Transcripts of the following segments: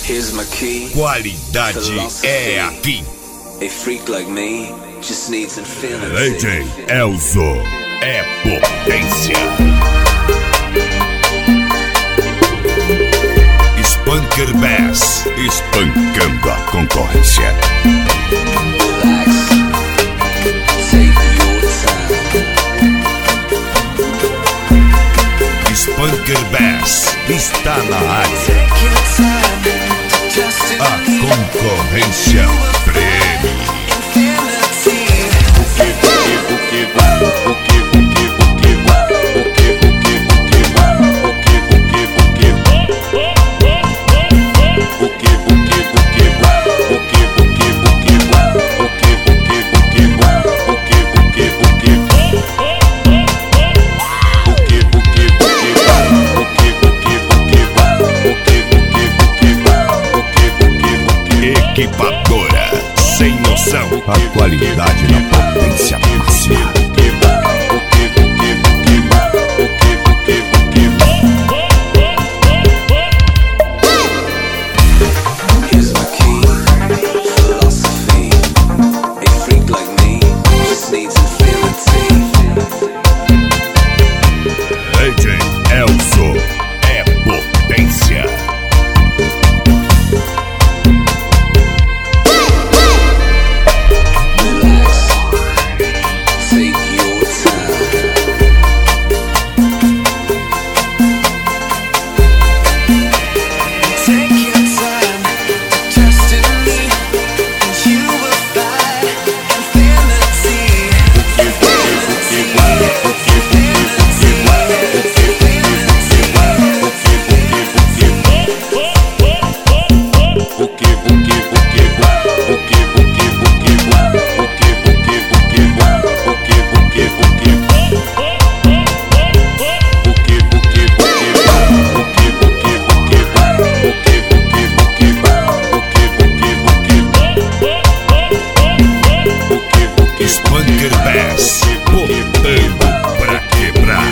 Here's my key. Qualidade é aqui. A freak like me just needs infinity. DJ Elzo é potência. Spanker Bass, espancando a concorrência. Relax, take your time. Spanker Bass está na área. A concorrência prêmio. Equipadora sem noção. A qualidade na potência máxima. Here's my key. Philosophy. A freak like me just needs infinity. DJ Elzo é potência. Spanker Bass, botando pra quebrar.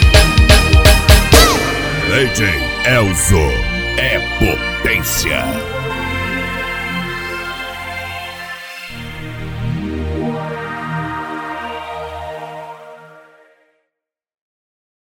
DJ Elzo é potência.